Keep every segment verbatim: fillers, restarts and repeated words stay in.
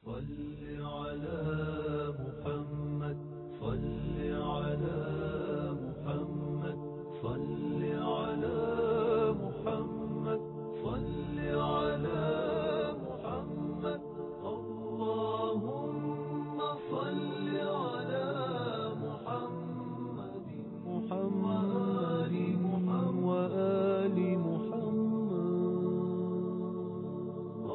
صل على محمد صل على محمد صل على محمد صل على محمد اللهم صل على محمد محمد وآل محمد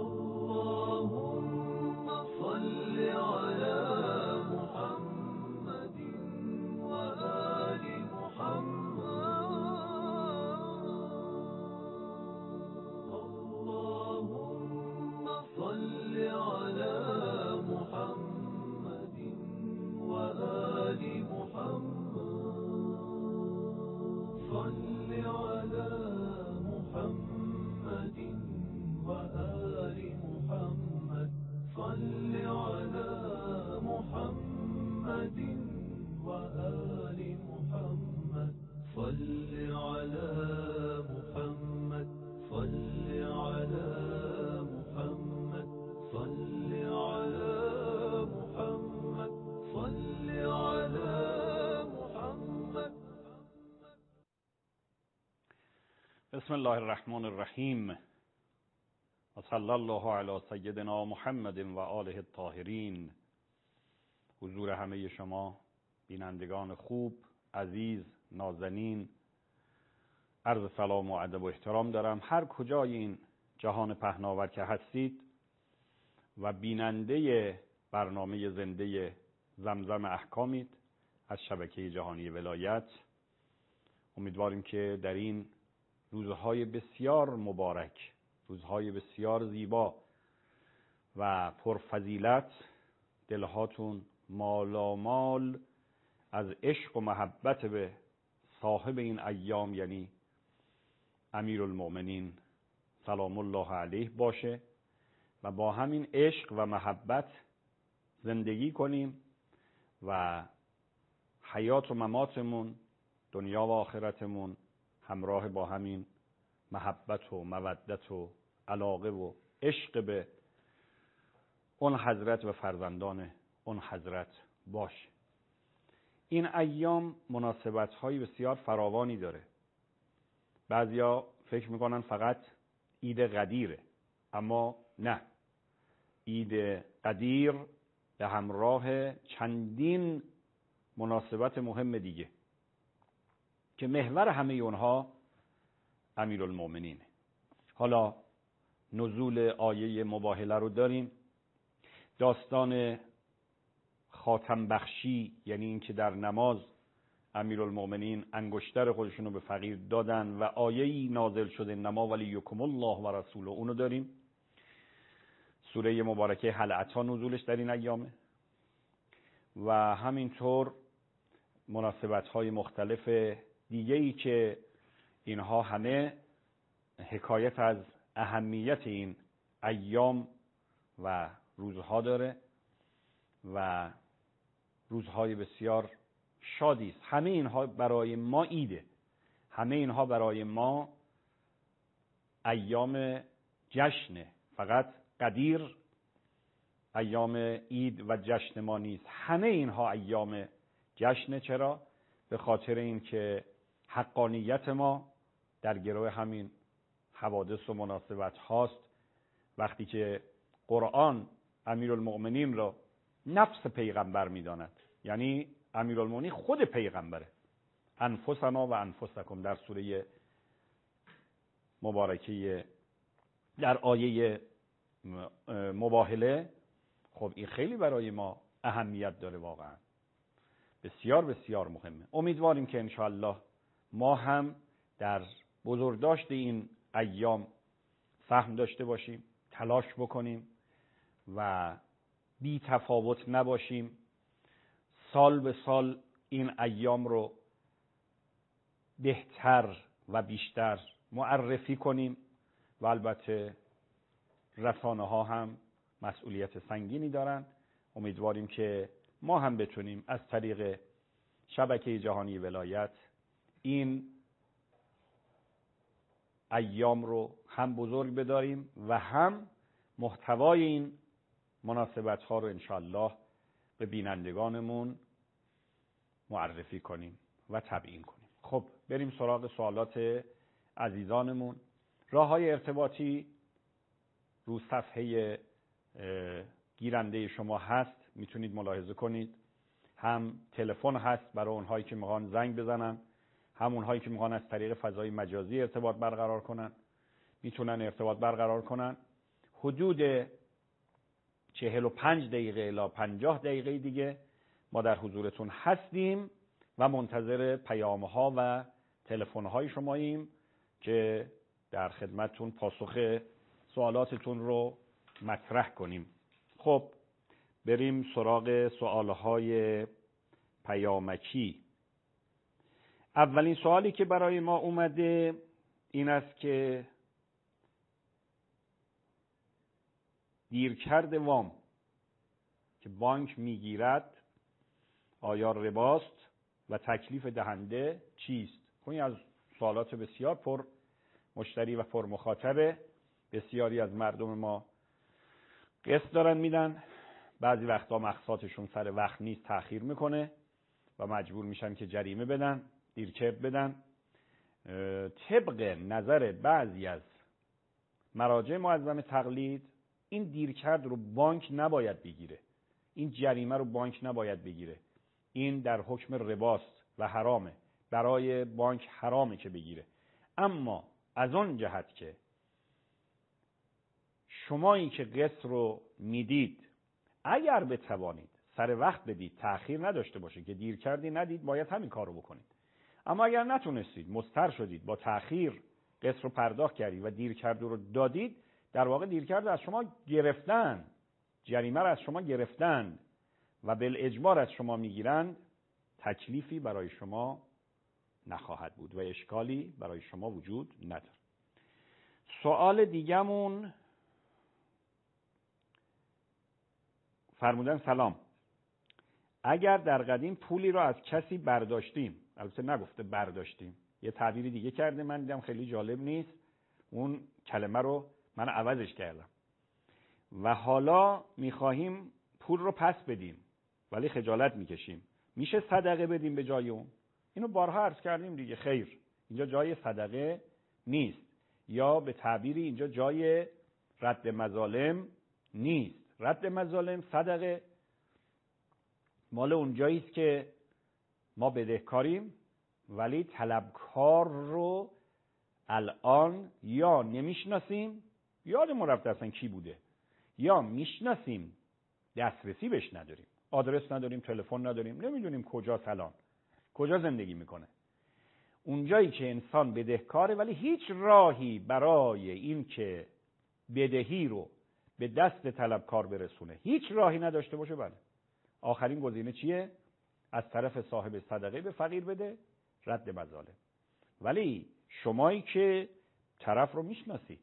اللهم صل على محمد وآل محمد اللهم صل على محمد وآل محمد صل على محمد وآل محمد صل على محمد وآل محمد صل على محمد صل على محمد صل على محمد صل على محمد. بسم الله الرحمن الرحیم و صلی الله علی سیدنا محمد و آله الطاهرین. حضور همه شما بینندگان خوب، عزیز، نازنین، عرض سلام و ادب و احترام دارم هر کجای این جهان پهناور که هستید و بیننده برنامه زنده زمزم احکامید از شبکه جهانی ولایت. امیدواریم که در این روزهای بسیار مبارک، روزهای بسیار زیبا و پرفضیلت، دلهاتون مالامال از عشق و محبت به صاحب این ایام یعنی امیرالمؤمنین سلام الله علیه باشه و با همین عشق و محبت زندگی کنیم و حیات و مماتمون، دنیا و آخرتمون همراه با همین محبت و مودت و علاقه و عشق به اون حضرت و فرزندان اون حضرت باشه. این ایام مناسبت‌های بسیار فراوانی داره. بعضیا فکر میکنن فقط عید قدیره، اما نه. عید قدیر به همراه چندین مناسبت مهم دیگه که محور همه اونها امیرالمؤمنینه. حالا نزول آیه مباهله رو داریم، داستان خاتم بخشی یعنی این که در نماز امیرالمؤمنین انگشتر خودشون رو به فقیر دادن و آیه‌ای نازل شده انما ولیکم الله و رسوله، اونو داریم. سوره مبارکه هل اتی نزولش در این ایامه و همینطور مناسبت‌های مختلف دیگه‌ای که اینها همه حکایت از اهمیت این ایام و روزها داره و روزهای بسیار شادی است. همه اینها برای ما عیده، همه اینها برای ما ایام جشنه. فقط قدیر ایام عید و جشن ما نیست، همه اینها ایام جشنه. چرا؟ به خاطر این که حقانیت ما در گروه همین حوادث و مناسبت هاست. وقتی که قرآن امیرالمؤمنین را نفس پیغمبر می‌داند، یعنی امیرالمؤمنین خود پیغمبره، انفسنا و انفسکم در سوره مبارکه در آیه مباهله. خب این خیلی برای ما اهمیت داره، واقعا بسیار بسیار مهمه. امیدواریم که انشاءالله ما هم در بزرگداشت این ایام سهم داشته باشیم، تلاش بکنیم و بی تفاوت نباشیم. سال به سال این ایام رو بهتر و بیشتر معرفی کنیم و البته رسانه ها هم مسئولیت سنگینی دارن. امیدواریم که ما هم بتونیم از طریق شبکه جهانی ولایت این ایام رو هم بزرگ بداریم و هم محتوای این مناسبت ها رو انشالله به بینندگانمون معرفی کنیم و تبیین کنیم. خب بریم سراغ سوالات عزیزانمون. راه های ارتباطی رو صفحه گیرنده شما هست، میتونید ملاحظه کنید. هم تلفن هست برای اونهایی که میخوان زنگ بزنن، هم اونهایی که میخوان از طریق فضای مجازی ارتباط برقرار کنن میتونن ارتباط برقرار کنن. حدود چهل و پنج دقیقه الی پنجاه دقیقه دیگه ما در حضورتون هستیم و منتظر پیام‌ها و تلفن‌های شماییم که در خدمتتون پاسخ سوالاتتون رو مطرح کنیم. خب بریم سراغ سوالهای پیامکی. اولین سوالی که برای ما اومده این است که دیرکرد وام که بانک میگیرد آیا رباست و تکلیف دهنده چیست؟ خب این از سوالات بسیار پر مشتری و پر مخاطبه. بسیاری از مردم ما قسط دارن میدن، بعضی وقتا مقساطشون سر وقت نیست، تأخیر میکنه و مجبور میشن که جریمه بدن، دیرکرد بدن. طبق نظر بعضی از مراجع معظم تقلید این دیرکرد رو بانک نباید بگیره، این جریمه رو بانک نباید بگیره، این در حکم رباست و حرامه، برای بانک حرامه که بگیره. اما از آن جهت که شمایی که قسط رو میدید اگر بتوانید سر وقت بدید، تأخیر نداشته باشه که دیر کردی ندید، باید همین کار رو بکنید. اما اگر نتونستید، مضطر شدید، با تأخیر قسط رو پرداخت کردید و دیر کرد رو دادید، در واقع دیر کرد از شما گرفتن، جریمه رو از شما گرفتن و بالاجبار از شما میگیرند، تکلیفی برای شما نخواهد بود و اشکالی برای شما وجود نداره. سوال دیگمون فرمودن سلام، اگر در قدیم پولی رو از کسی برداشتیم، البته نگفته برداشتیم، یه تعبیری دیگه کرده، من دیدم خیلی جالب نیست، اون کلمه رو من عوضش کردم، و حالا میخواهیم پول رو پس بدیم ولی خجالت میکشیم، میشه صدقه بدیم به جای اون؟ اینو بارها عرض کردیم دیگه، خیر، اینجا جای صدقه نیست، یا به تعبیری اینجا جای رد مظالم نیست. رد مظالم، صدقه مال اونجایی است که ما بدهکاریم ولی طلبکار رو الان یا نمیشناسیم، یادمون رفته اصلا کی بوده، یا میشناسیم دسترسی بهش نداریم، آدرس نداریم، تلفن نداریم، نمیدونیم کجاست الان، کجا زندگی میکنه. اونجایی که انسان بدهکاره ولی هیچ راهی برای این که بدهی رو به دست طلبکار برسونه هیچ راهی نداشته باشه، بله، آخرین گزینه چیه؟ از طرف صاحب صدقه به فقیر بده، رد مظالم. ولی شمایی که طرف رو میشناسید،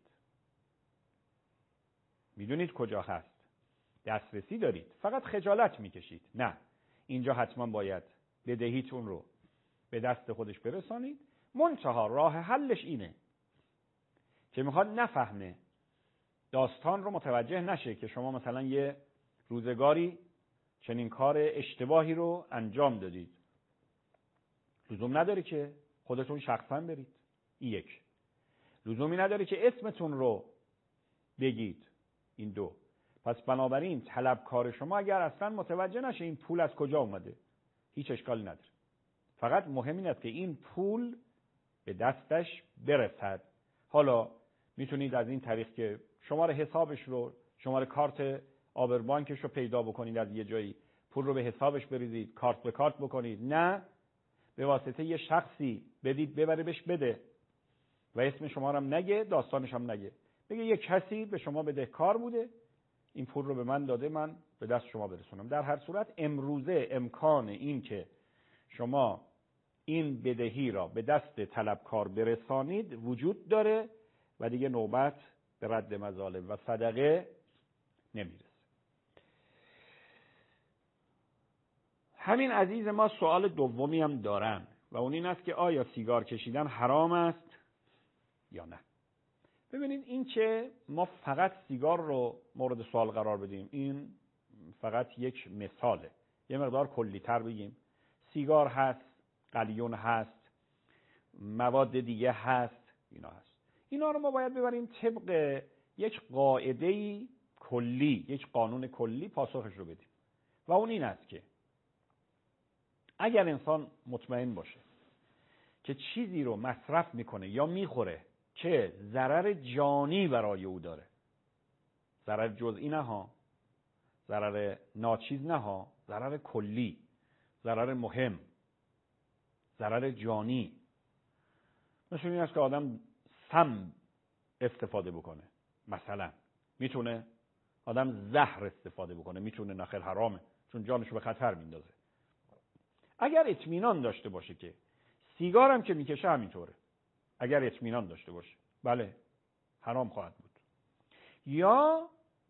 میدونید کجا هست، دسترسی دارید، فقط خجالت میکشید، نه، اینجا حتما باید بدهیتون رو به دست خودش برسانید. منتها راه حلش اینه که میخواد نفهمه، داستان رو متوجه نشه که شما مثلا یه روزگاری چنین کار اشتباهی رو انجام دادید. لزوم نداره که خودتون شخصا برید، این یک. لزومی نداره که اسمتون رو بگید، این دو. پس بنابراین طلبکار شما اگر اصلا متوجه نشه این پول از کجا اومده، هیچ اشکالی نداره. فقط مهم این است که این پول به دستش برسد. حالا میتونید از این طریق که شماره حسابش رو، شماره کارت آبربانکش رو پیدا بکنید از یه جایی، پول رو به حسابش بریزید، کارت به کارت بکنید، نه به واسطه یه شخصی بدید ببره بهش بده و اسم شما رو هم نگه، داستانش هم نگه، بگه یه کسی به شما بدهکار بوده، این پول رو به من داده، من به دست شما برسونم. در هر صورت امروزه امکان این که شما این بدهی را به دست طلبکار برسانید وجود داره و دیگه نوبت به رد مظالم و صدقه نمیرسه. همین عزیز ما سوال دومی هم دارن و اون این است که آیا سیگار کشیدن حرام است یا نه؟ ببینید این که ما فقط سیگار رو مورد سوال قرار بدیم این فقط یک مثاله. یه مقدار کلی‌تر بگیم. سیگار هست، قلیون هست، مواد دیگه هست، اینا هست. اینا رو ما باید ببریم طبق یک قاعده‌ای کلی، یک قانون کلی پاسخش رو بدیم. و اون این است که اگر انسان مطمئن باشه که چیزی رو مصرف میکنه یا میخوره که ضرر جانی برای او داره، ضرر جزئی نه ها، ضرر ناچیز نه ها، ضرر کلی، ضرر مهم، ضرر جانی، مثل این است که آدم سم استفاده بکنه، مثلا میتونه آدم زهر استفاده بکنه، میتونه نخیر حرامه چون جانشو به خطر میندازه. اگر اطمینان داشته باشه که سیگار هم که میکشه همینطوره، اگر اطمینان داشته باشه بله حرام خواهد بود. یا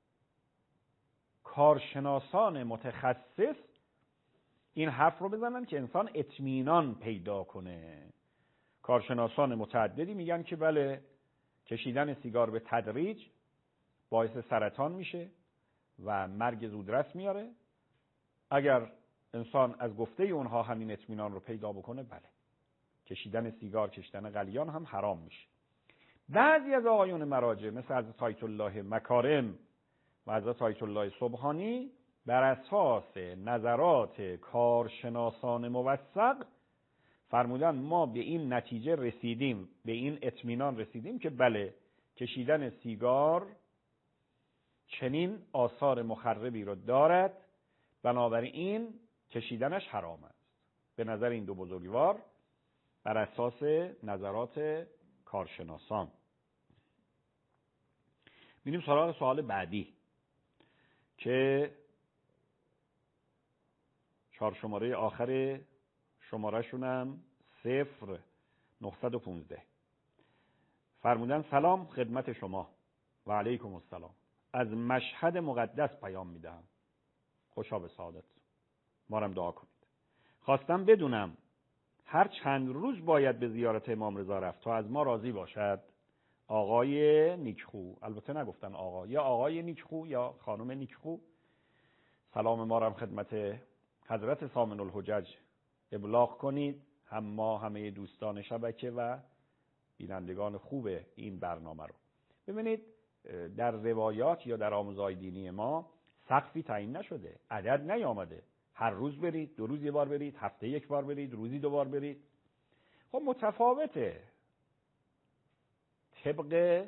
کارشناسان متخصص این حرف رو بزنن که انسان اطمینان پیدا کنه. کارشناسان متعددی میگن که بله کشیدن سیگار به تدریج باعث سرطان میشه و مرگ زودرس میاره. اگر انسان از گفته اونها همین اطمینان رو پیدا بکنه بله کشیدن سیگار، کشیدن قلیان هم حرام میشه. بعضی از آقایون مراجع مثل حضرت آیت الله مکارم و حضرت آیت الله سبحانی بر اساس نظرات کارشناسان موثق فرمودن ما به این نتیجه رسیدیم، به این اطمینان رسیدیم که بله کشیدن سیگار چنین آثار مخربی رو دارد، بنابراین کشیدنش حرام است. به نظر این دو بزرگوار بر اساس نظرات کارشناسان. میریم سراغ سوال بعدی که چهار شماره آخر شماره شونم صفر نهصد و پونزده. فرمودن سلام خدمت شما و علیکم السلام. از مشهد مقدس پیام میدهم. خوشا به سعادت. ما رم دعا کنید. خواستم بدونم هر چند روز باید به زیارت امام رضا رفت تا از ما راضی باشد؟ آقای نیکخو، البته نگفتن آقا، یا آقای نیکخو یا خانم نیکخو، سلام ما رم خدمت حضرت ثامن الحجج ابلاغ کنید. هم ما همه دوستان شبکه و بینندگان خوب این برنامه رو. ببینید در روایات یا در آموزهای دینی ما سقفی تعیین نشده، عدد نیامده. هر روز برید، دو روز یه بار برید، هفته یک بار برید، روزی دو بار برید. خب متفاوته طبق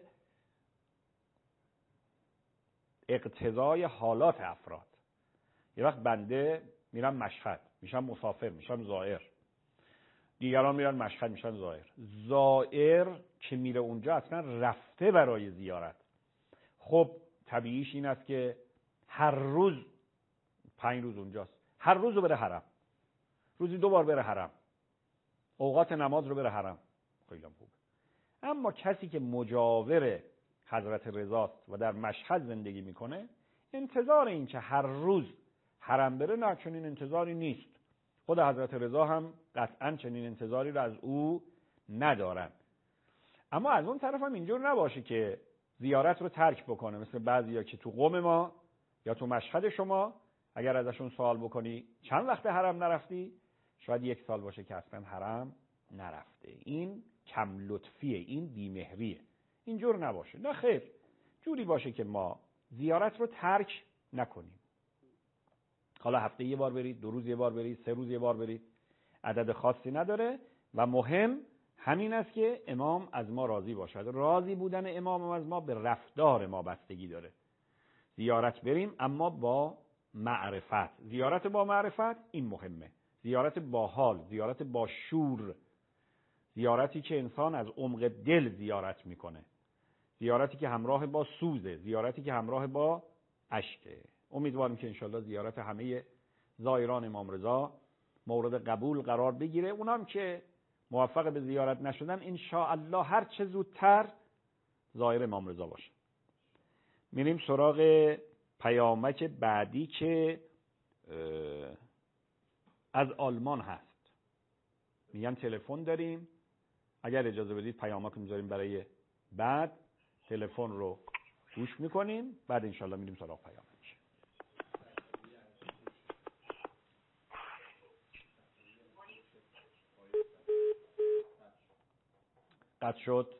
اقتضای حالات افراد. یه وقت بنده میرم مشهد میشم مسافر، میشم زائر، دیگران میرن مشهد میشن زائر. زائر که میره اونجا اصلا رفته برای زیارت. خب طبیعیش این است که هر روز پنج روز اونجاست، هر روز رو بره حرم، روزی دو بار بره حرم، اوقات نماز رو بره حرم، خیلی خوبه. اما کسی که مجاور حضرت رضاست و در مشهد زندگی میکنه انتظار این که هر روز حرم بره نه، چنین انتظاری نیست. خود حضرت رضا هم قطعا چنین انتظاری رو از او ندارن. اما از اون طرف هم اینجور نباشه که زیارت رو ترک بکنه، مثل بعضیا که تو قم ما یا تو مشهد شما اگر ازشون سوال بکنی چند وقت حرم نرفتی، شاید یک سال باشه که اصلا حرم نرفته. این کم لطفیه، این بیمهریه. اینجور نباشه. نه خیر، جوری باشه که ما زیارت رو ترک نکنیم. حالا هفته یه بار برید، دو روز یه بار برید، سه روز یه بار برید، عدد خاصی نداره و مهم همین است که امام از ما راضی باشد. راضی بودن امام از ما به رفتار ما بستگی داره. زیارت بریم اما با معرفت. زیارت با معرفت این مهمه. زیارت با حال، زیارت با شور، زیارتی که انسان از عمق دل زیارت میکنه، زیارتی که همراه با سوزه، زیارتی که همراه با اشکه. امیدوارم که انشالله زیارت همه زائران امام رضا مورد قبول قرار بگیره. اونام که موفق به زیارت نشدن انشاءالله هر چه زودتر زائر امام رضا باشه. میریم سراغ پیامک بعدی که از آلمان هست. میگن تلفن داریم، اگر اجازه بدید پیامک رو میذاریم برای بعد. تلفن رو گوش میکنیم، بعد انشالله میریم سراغ پیامش. قطع شد.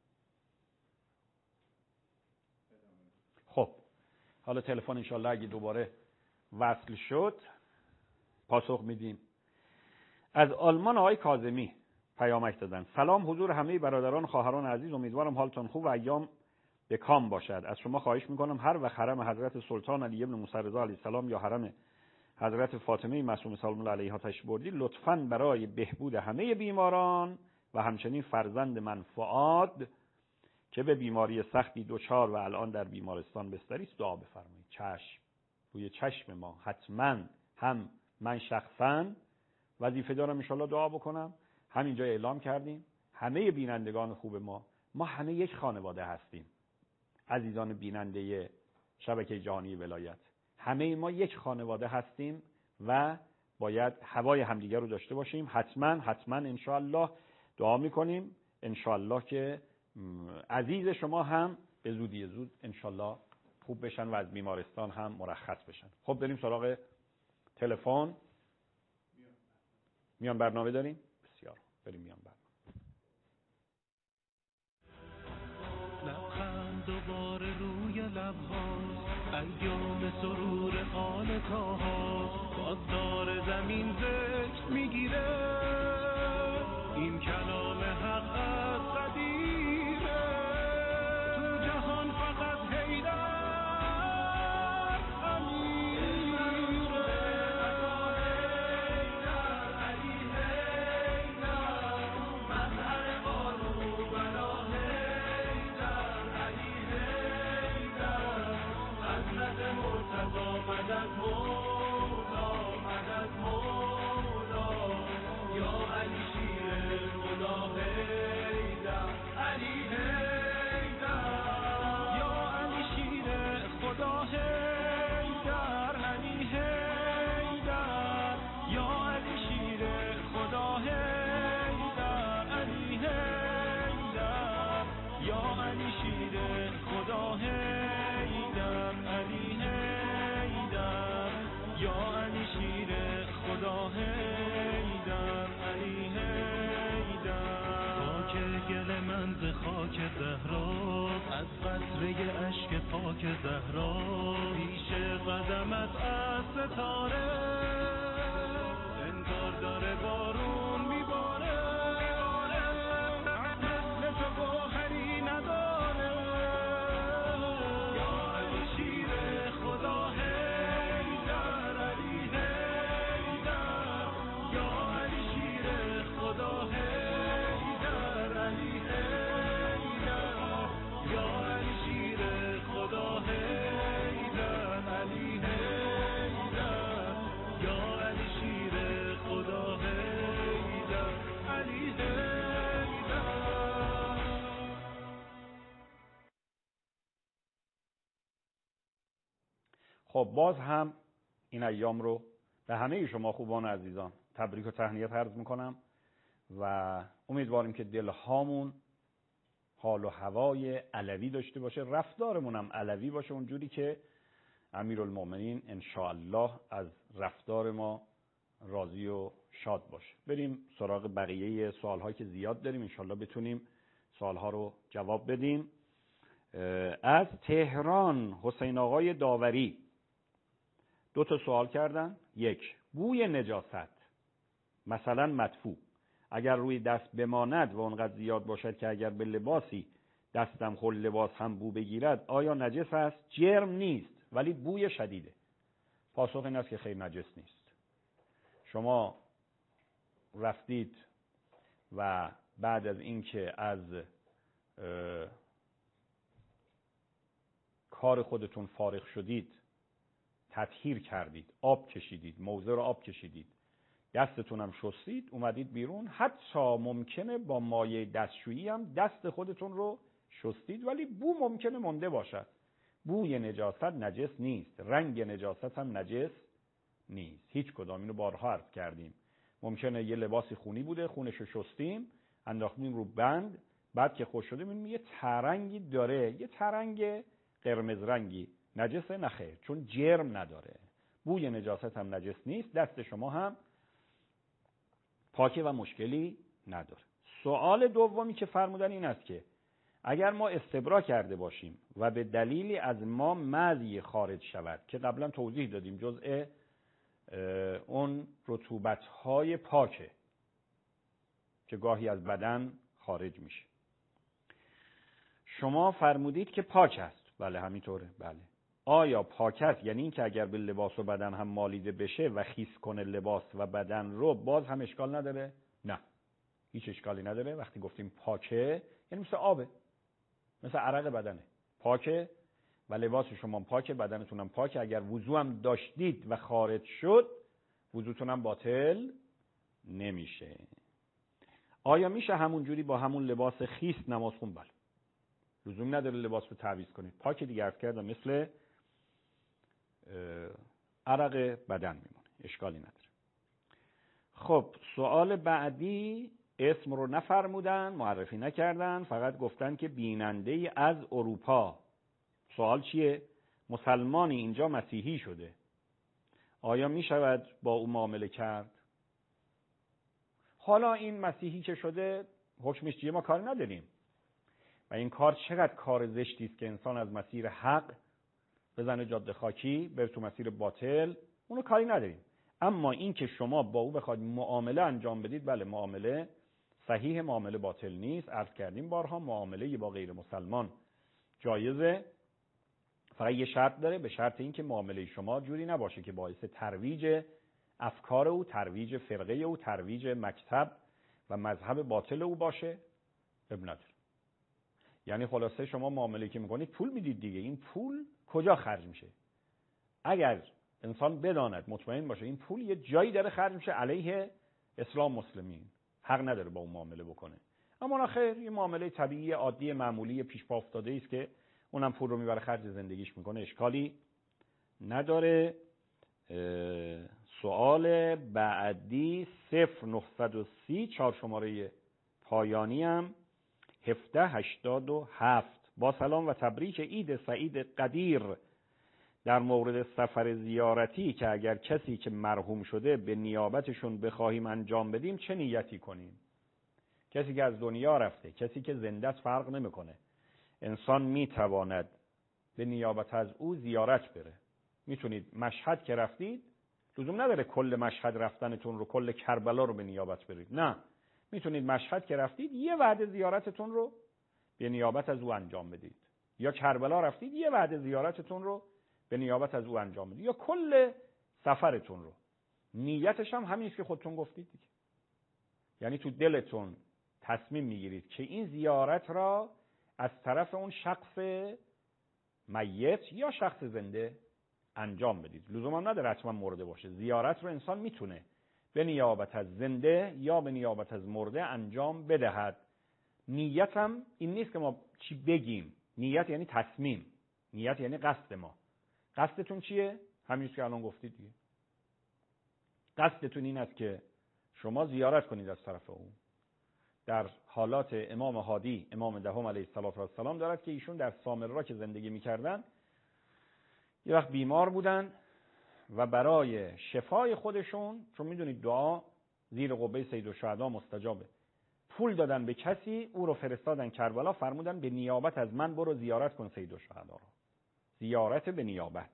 خب حالا تلفن انشالله اگه دوباره وصل شد پاسخ میدیم. از آلمان آقای کاظمی پیامک دادن. سلام حضور همه برادران خواهران عزیز، امیدوارم حالتون خوب و ایام به کام باشد. از شما خواهش میکنم هر وقت حرم حضرت سلطان علی ابن موسی رضا علیه السلام یا حرم حضرت فاطمه معصومه سلام الله علیها تشریف بردید، لطفاً برای بهبود همه بیماران و همچنین فرزند من فؤاد که به بیماری سختی دچار و الان در بیمارستان بستری است دعا بفرمایید. چشم، روی چشم ما حتما هم من شخصا وظیفه دارم ان شاءالله دعا بکنم. همینجا اعلام کردیم همه بینندگان خوب ما ما همه یک خانواده هستیم. عزیزان بیننده شبکه جهانی ولایت، همه ما یک خانواده هستیم و باید هوای همدیگر رو داشته باشیم. حتما حتما ان شاءالله دعا میکنیم ان شاءالله که عزیز شما هم به زودی زود ان شاءالله خوب بشن و از بیمارستان هم مرخص بشن. خب بریم سراغ تلفن. میان برنامه داریم؟ بسیار. بریم میان برنامه. لبخند دوباره روی لب‌هاست، ایام سرور آن تاها، بازدار زمین ذکر میگیره، این کلام حق از قدیمه، تو جهان فقط حیدر خاک زهرا، از قطره اشک پاک زهرا، پیش قدمت از ستاره انگار داره بارون میباره، مثل تو گوهری نداره، یا علی شیر خدا حیدر، علی حیدر، یا علی شیر خدا حیدر، علی خب باز هم این ایام رو به همه شما خوبان و عزیزان تبریک و تهنیت عرض میکنم و امیدواریم که دلهامون حال و هوای علوی داشته باشه، رفتارمون هم علوی باشه، اونجوری که امیرالمومنین ان شاء الله از رفتار ما راضی و شاد باشه. بریم سراغ بقیه سوال‌هایی که زیاد داریم، ان شاء الله بتونیم سوال‌ها رو جواب بدیم. از تهران حسین آقای داوری دو تا سوال کردن. یک، بوی نجاست مثلا مدفوع اگر روی دست بماند و اونقدر زیاد باشد که اگر به لباسی دستم خود لباس هم بو بگیرد آیا نجس است؟ جرم نیست ولی بوی شدیده. پاسخ این است که خیر نجس نیست. شما رفتید و بعد از اینکه از کار خودتون فارغ شدید، تطهیر کردید، آب کشیدید، موضع رو آب کشیدید، دستتون هم شستید، اومدید بیرون، حتی ممکنه با مایع دستشویی هم دست خودتون رو شستید ولی بو ممکنه مونده باشد. بوی نجاست نجس نیست، رنگ نجاست هم نجس نیست. هیچ کدام، اینو بارها عرض کردیم. ممکنه یه لباسی خونی بوده، خونش رو شستیم، انداختیم رو بند، بعد که خوش شده میبینیم یه ترنگی داره، یه ترنگ قرمز رنگی. نجسه؟ نه خیر، چون جرم نداره. بوی نجاست هم نجس نیست، دست شما هم پاکه و مشکلی نداره. سوال دومی که فرمودن این است که اگر ما استبرا کرده باشیم و به دلیلی از ما مزی خارج شود، که قبلا توضیح دادیم جزء اون رطوبت‌های پاکه که گاهی از بدن خارج میشه. شما فرمودید که پاک است. بله همینطوره. بله. آیا پاک است یعنی این که اگر به لباس و بدن هم مالیده بشه و خیس کنه لباس و بدن رو، باز هم اشکال نداره؟ نه، هیچ اشکالی نداره. وقتی گفتیم پاکه یعنی مثل آبه، مثل عرق بدنه، پاکه و لباس شما پاکه، بدنتون هم پاکه. اگر وضو هم داشتید و خارج شد، وضوتون هم باطل نمیشه. آیا میشه همون جوری با همون لباس خیس نماز خون؟ بله، لزوم نداره لباس رو تعویض کنید، پاک دیگه. عرض کردم مثل عرق بدن میمونه، اشکالی نداره. خب سوال بعدی، اسم رو نفرمودن، معرفی نکردن، فقط گفتن که بیننده از اروپا. سوال چیه؟ مسلمانی اینجا مسیحی شده، آیا می شود با او معامله کرد؟ حالا این مسیحی که شده حکمش چیه؟ ما کار نداریم و این کار چقدر کار زشتی است که انسان از مسیر حق بزنه جاده خاکی بره تو مسیر باطل، اونو کاری نداریم. اما این که شما با او بخواید معامله انجام بدید، بله معامله صحیح، معامله باطل نیست. عرض کردیم بارها معامله با غیر مسلمان جایزه، فقط یه شرط داره، به شرط این که معامله شما جوری نباشه که باعث ترویج افکار او، ترویج فرقه او، ترویج مکتب و مذهب باطل او باشه. اب نداره. یعنی خلاصه شما معامله که میکنید پول میدید دیگه، این پول کجا خرج میشه؟ اگر انسان بداند، مطمئن باشه این پول یه جایی داره خرج میشه علیه اسلام مسلمین، حق نداره با اون معامله بکنه. اما نه خیر، یه معامله طبیعی عادی معمولی پیش پا افتاده است که اونم پول رو میبره خرج زندگیش میکنه، اشکالی نداره. سوال بعدی صفر نهصد و سی، چهار شماره پایانی هم هفده هشتاد و هفت. با سلام و تبریک عید سعید قدیر، در مورد سفر زیارتی که اگر کسی که مرحوم شده به نیابتشون بخواهیم انجام بدیم چه نیتی کنیم؟ کسی که از دنیا رفته، کسی که زنده است، فرق نمیکنه. انسان میتواند به نیابت از او زیارت بره. میتونید مشهد که رفتید، لزوم نداره کل مشهد رفتنتون رو، کل کربلا رو به نیابت برید، نه، میتونید مشهد که رفتید یه وعده زیارتتون رو به نیابت از او انجام بدید، یا کربلا رفتید یه وعده زیارتتون رو به نیابت از او انجام بدید، یا کل سفرتون رو. نیتش هم همین است که خودتون گفتید دیگه. یعنی تو دلتون تصمیم میگیرید که این زیارت را از طرف اون شخص میت یا شخص زنده انجام بدید. لزوم هم نداره حتما مرده باشه. زیارت رو انسان میتونه به نیابت از زنده یا به نیابت از مرده انجام بدهد. نیت هم این نیست که ما چی بگیم. نیت یعنی تصمیم، نیت یعنی قصد ما. قصدتون چیه؟ همین که الان گفتید دیگه. قصدتون این است که شما زیارت کنید از طرف اون. در حالات امام هادی، امام دهم علیه السلام دارد که ایشون در سامرا که زندگی میکردن یه وقت بیمار بودن و برای شفای خودشون، چون میدونید دعا زیر قبه سید الشهدا مستجابه، پول دادن به کسی، او رو فرستادن کربلا، فرمودن به نیابت از من برو زیارت کن سید الشهدا رو. زیارت به نیابت.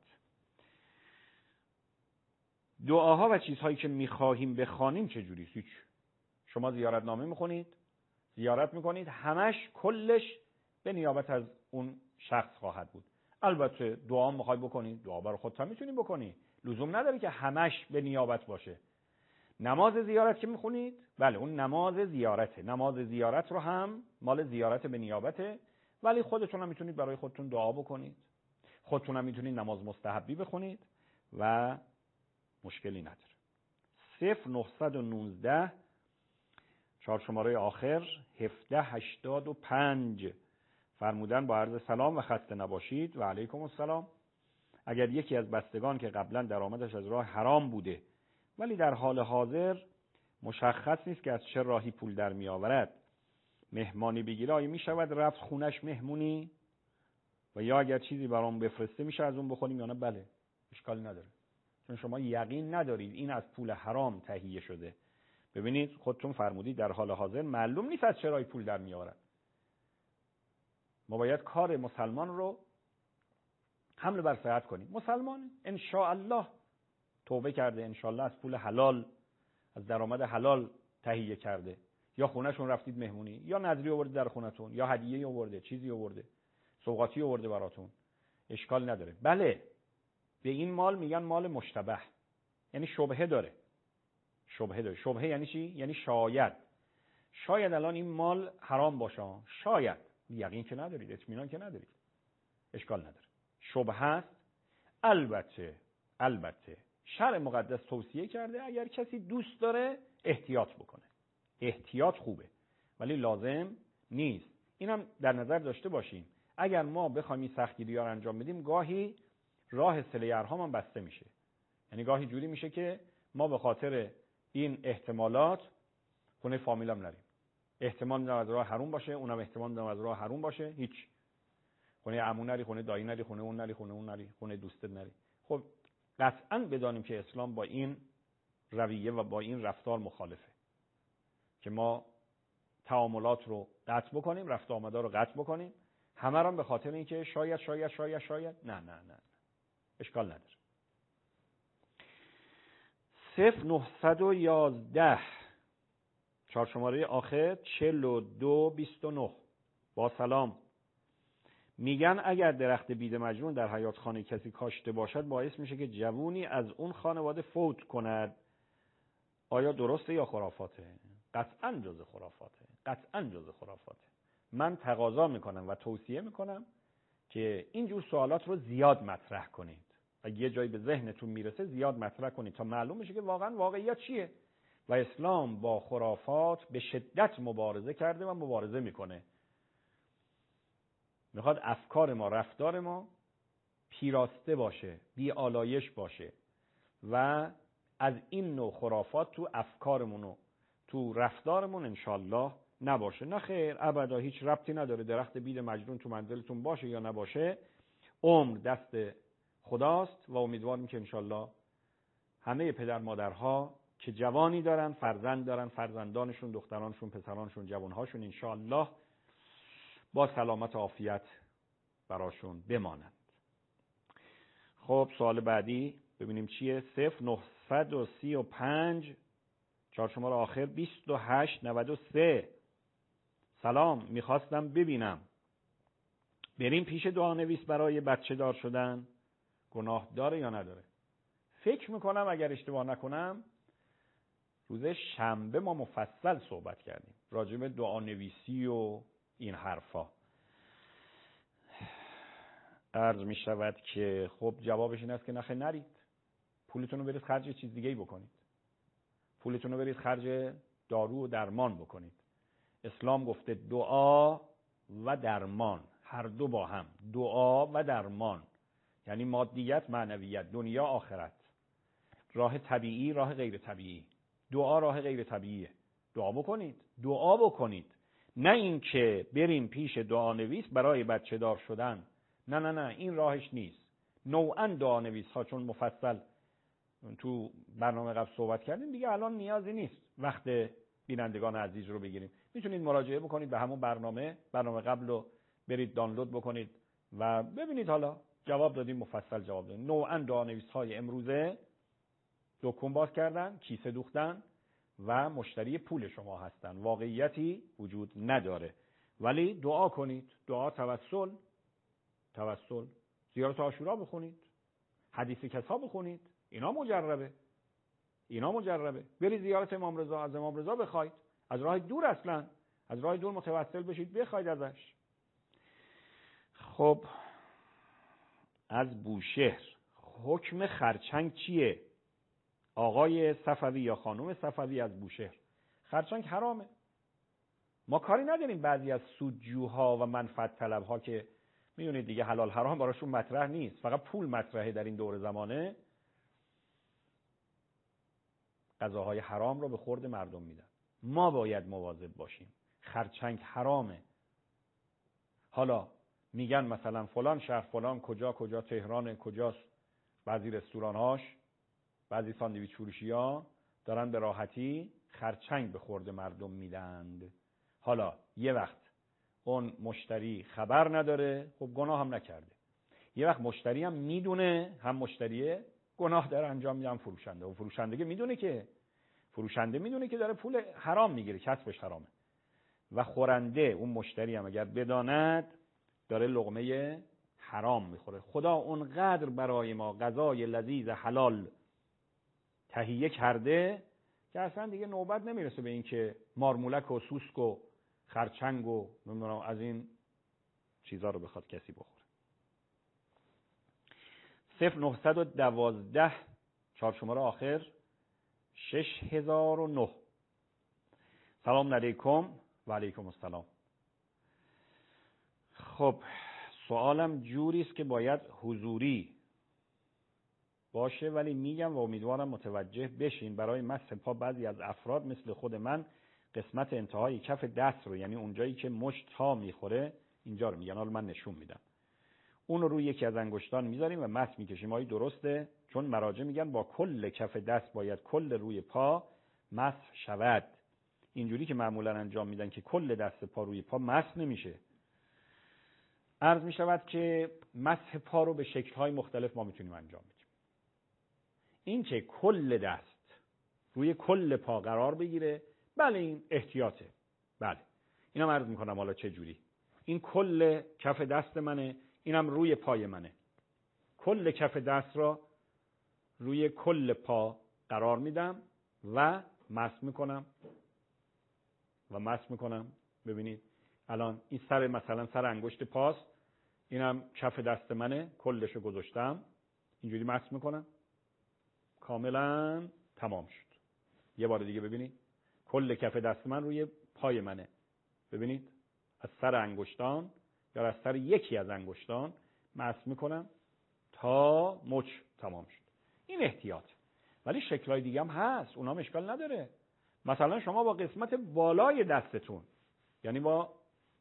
دعاها و چیزهایی که میخواهیم بخوانیم چجوری؟ هیچ. شما زیارت نامه میخونید، زیارت میکنید، همش کلش به نیابت از اون شخص خواهد بود. البته دعا میخوای بکنید، دعا برای خودت هم میتونی بکنی، لزوم نداره که همش به نیابت باشه. نماز زیارت که میخونید، بله اون نماز زیارته. نماز زیارت رو هم مال زیارت به نیابته، ولی خودتون هم میتونید برای خودتون دعا بکنید، خودتون هم میتونید نماز مستحبی بخونید و مشکلی نداره. صفر نهصد و نوزده، چهار شماره آخر هفده هشتاد و پنج، فرمودن با عرض سلام و خسته نباشید. و علیکم السلام. اگر یکی از بستگان که قبلا درآمدش از راه حرام بوده ولی در حال حاضر مشخص نیست که از چه راهی پول در می آورد، مهمانی بگیره آیا میشود رفت خونش مهمونی و یا اگر چیزی برام بفرسته میشه از اون بخوریم یا نه؟ بله، اشکالی نداره، چون شما یقین ندارید این از پول حرام تهیه شده. ببینید خودتون فرمودید در حال حاضر معلوم نیست از چرای پول در میارن. ما باید کار مسلمان رو حمل بر صحت کنیم. مسلمان ان شاء الله توبه کرده، ان شاء الله از پول حلال، از درآمد حلال تهیه کرده، یا خونه‌شون رفتید مهمونی، یا نظری آورده در خونتون، یا هدیه آورده، چیزی آورده، سوغاتی آورده براتون، اشکال نداره. بله، به این مال میگن مال مشتبه، یعنی شبهه داره. شبهه داره. شبهه یعنی چی؟ یعنی شاید شاید الان این مال حرام باشه، شاید، یقین که ندارید، اطمینان که ندارید، اشکال نداره. شبهه است. البته البته شرع مقدس توصیه کرده اگر کسی دوست داره احتیاط بکنه. احتیاط خوبه ولی لازم نیست. اینم در نظر داشته باشیم. اگر ما بخوایم این سختگیری‌ها رو انجام بدیم، گاهی راه صله ارحام هم بسته میشه. یعنی گاهی جوری میشه که ما به خاطر این احتمالات خونه فامیلم نریم. احتمال میدم از راه حرام باشه، اونم احتمال میدم از راه حرام باشه، هیچ. خونه عمو نری، خونه دایی نری، خونه اون نری، خونه اون نری، خونه دوستت نری. خب قطعاً بدانیم که اسلام با این رویه و با این رفتار مخالفه که ما تعاملات رو قطع بکنیم، رفت آمدا رو قطع بکنیم، همه رو به خاطر اینکه شاید شاید شاید شاید نه نه نه, نه. اشکال نداره. صفر نهصد و یازده چهار شماره آخر چهل و دو بیست و نه. با سلام. میگن اگر درخت بید مجنون در حیاط خانه کسی کاشته باشد باعث میشه که جوونی از اون خانواده فوت کند. آیا درسته یا خرافاته؟ قطعاً جز خرافاته. قطعاً جز خرافاته. من تقاضا میکنم و توصیه میکنم که اینجور سوالات رو زیاد مطرح کنید. اگه یه جایی به ذهنتون میرسه زیاد مطرح کنید تا معلوم بشه که واقعاً واقعیت چیه. و اسلام با خرافات به شدت مبارزه کرده و مبارزه میکنه. میخواد افکار ما، رفتار ما پیراسته باشه، بی آلایش باشه و از این نوع خرافات تو افکارمون و تو رفتارمون انشالله نباشه. نه خیر، ابدا هیچ ربطی نداره درخت بید مجنون تو منزلتون باشه یا نباشه. عمر دست خداست و امیدواریم که انشالله همه پدر مادرها که جوانی دارن، فرزند دارن، فرزندانشون، دخترانشون، پسرانشون، جوانهاشون انشالله با سلامت و عافیت براشون بمانند. خب سوال بعدی ببینیم چیه. صفر نهصد و سی و پنج چهار شماره آخر بیست و هشت نود و سه. سلام، میخواستم ببینم بریم پیش دعانویس برای بچه دار شدن گناه داره یا نداره؟ فکر میکنم اگر اشتباه نکنم روز شنبه ما مفصل صحبت کردیم راجع به دعانویسی و این حرفا. عرض می شود که خب جوابش این است که نخه نرید، پولتون رو برید خرج چیز دیگه ای بکنید، پولتون رو برید خرج دارو و درمان بکنید. اسلام گفته دعا و درمان، هر دو با هم، دعا و درمان، یعنی مادیت معنویت، دنیا آخرت، راه طبیعی راه غیر طبیعی. دعا راه غیر طبیعیه، دعا بکنید، دعا بکنید، نه این که بریم پیش دعانویس برای بچه دار شدن. نه نه نه، این راهش نیست. نوعاً دعانویس ها چون مفصل تو برنامه قبل صحبت کردیم دیگه الان نیازی نیست وقت بینندگان عزیز رو بگیریم. میتونید مراجعه بکنید به همون برنامه برنامه قبل رو برید دانلود بکنید و ببینید حالا جواب دادیم، مفصل جواب دادیم. نوعاً دعانویس های امروزه دکون باز کردن، کیسه دوختن و مشتری پول شما هستن. واقعیتی وجود نداره. ولی دعا کنید، دعا، توسل، توسل، زیارت عاشورا بخونید، حدیث کسا بخونید، اینا مجربه، اینا مجربه. برید زیارت امام رضا، از امام رضا بخواید، از راه دور، اصلا از راه دور متوسل بشید بخواید ازش. خب از بوشهر حکم خرچنگ چیه؟ آقای صفوی یا خانم صفوی از بوشهر، خرچنگ حرامه. ما کاری نداریم بعضی از سودجوها و منفعت طلبها که میدونید دیگه حلال حرام براشون مطرح نیست، فقط پول مطرحه در این دور زمانه، غذاهای حرام رو به خورد مردم میدن. ما باید مواظب باشیم. خرچنگ حرامه. حالا میگن مثلا فلان شهر فلان کجا کجا تهران کجاست، بعضی رستوران‌هاش بعضی ساندویچ فروشی‌ها دارن به راحتی خرچنگ به خورد مردم میدند. حالا یه وقت اون مشتری خبر نداره، خب گناه هم نکرده. یه وقت مشتری هم میدونه، هم مشتریه گناه داره انجام میده، هم فروشنده. و فروشنده که میدونه که فروشنده میدونه که داره پول حرام میگیره، کسبش حرامه. و خورنده اون مشتری هم اگر بداند داره لقمه حرام میخوره. خدا اونقدر برای ما غذای لذیذ حلال تهیه کرده که اصلا دیگه نوبت نمیرسه به این که مارمولک و سوسک و خرچنگ و نمیدونم از این چیزا رو بخواد کسی بخوره. صفر نهصد و دوازده چهار شماره آخر شش هزار و نه. سلام علیکم. و علیکم السلام. خب سوالم جوری است که باید حضوری باشه، ولی میگم و امیدوارم متوجه بشین. برای مسح پا بعضی از افراد مثل خود من قسمت انتهای کف دست رو، یعنی اونجایی که مشت تا میخوره اینجا رو میگن، حالا من نشون میدم، اون رو روی یکی از انگشتان میذاریم و مسح میکشیم. آیا درسته؟ چون مراجع میگن با کل کف دست باید کل روی پا مسح شود. اینجوری که معمولا انجام میدن که کل دست پا روی پا مسح نمیشه. عرض میشود که مسح پا رو به شکل‌های مختلف ما میتونیم انجام بدیم. این که کل دست روی کل پا قرار بگیره، بله این احتیاطه. بله اینم عرض میکنم حالا چه جوری. این کل کف دست منه، اینم روی پای منه. کل کف دست را روی کل پا قرار میدم و مسح میکنم و مسح میکنم. ببینید الان این سر، مثلا سر انگشت پاست، اینم کف دست منه، کلشو گذاشتم اینجوری مسح میکنم، کاملا تمام شد. یه بار دیگه ببینید کل کف دست من روی پای منه. ببینید از سر انگشتان یا از سر یکی از انگشتان مسح میکنم تا مچ تمام شد. این احتیاط. ولی شکل‌های دیگه هم هست، اونام اشکال نداره. مثلا شما با قسمت بالای دستتون، یعنی با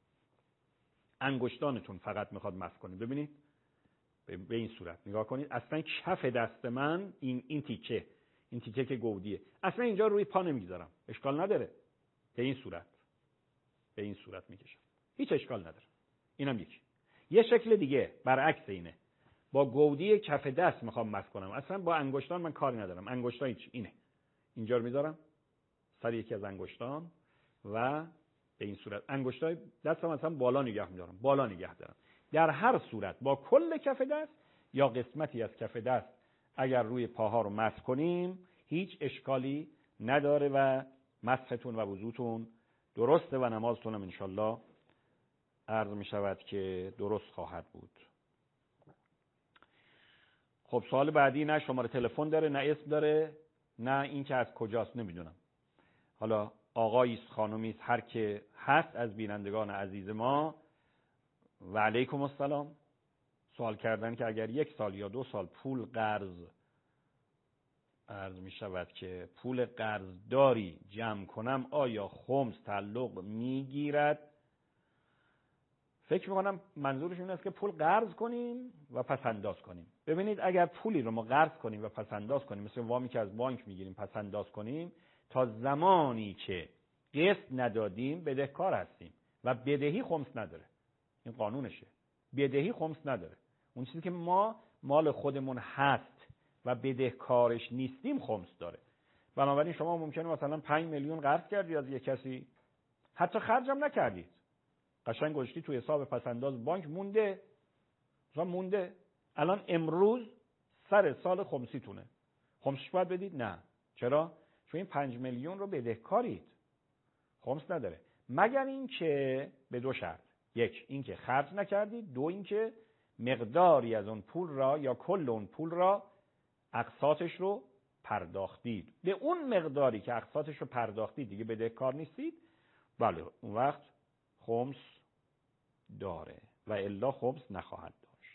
انگشتانتون فقط میخواد مسح کنید. ببینید به این صورت نگاه کنید. اصلا کف دست من این این تیکه این تیکه که گودیه، اصلا اینجا روی پا نمیذارم، اشکال نداره. به این صورت به این صورت میکشم، هیچ اشکال نداره. اینم یکی. یه شکل دیگه برعکس اینه، با گودی کف دست میخوام مسح کنم، اصلا با انگشتان من کاری ندارم. انگشتان هیچ، اینه، اینجا رو میذارم سر یکی از انگشتان و به این صورت انگشتای دستم مثلا بالا نگه می‌دارم، بالا نگه دارم. در هر صورت با کل کف دست یا قسمتی از کف دست اگر روی پاها رو مسح کنیم هیچ اشکالی نداره و مسحتون و وضوتون درسته و نمازتون هم انشالله عرض می شود که درست خواهد بود. خب سوال بعدی نه شماره تلفن داره، نه اسم داره، نه این که از کجاست نمیدونم. حالا آقایی است، خانمی است، هر که هست از بینندگان عزیز ما و علیکم السلام، سوال کردن که اگر یک سال یا دو سال پول قرض عرض می شود که پول قرض داری جمع کنم آیا خمس تعلق می گیرد؟ فکر می کنم منظورش این است که پول قرض کنیم و پس انداز کنیم. ببینید اگر پولی رو ما قرض کنیم و پس انداز کنیم، مثل وامی که از بانک می گیریم پس انداز کنیم، تا زمانی که قسط ندادیم بدهکار هستیم و بدهی خمس نداره. این قانونشه. بدهی خمس نداره. اون چیزی که ما مال خودمون هست و بدهکارش نیستیم خمس داره. بنابراین شما ممکنه مثلا پنج میلیون قرض کردید از یک کسی، حتی خرجم نکردید، قشنگ گذاشتی توی حساب پس انداز بانک مونده، مثلا مونده. الان امروز سر سال خمسیتونه، خمسش باید بدید؟ نه. چرا؟ چون این پنج میلیون رو بدهکارید، خمس نداره. مگر این که به دو شرط: یک این که خرج نکردید، دو این که مقداری از اون پول را یا کل اون پول را اقساطش رو پرداختید. به اون مقداری که اقساطش رو پرداختید دیگه بدهکار نیستید. بله اون وقت خمس داره و الا خمس نخواهد داشت.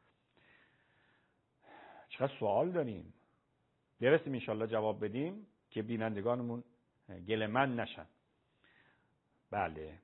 چقدر سوال داریم، برسیم انشالله جواب بدیم که بینندگانمون گله‌مند نشن. بله.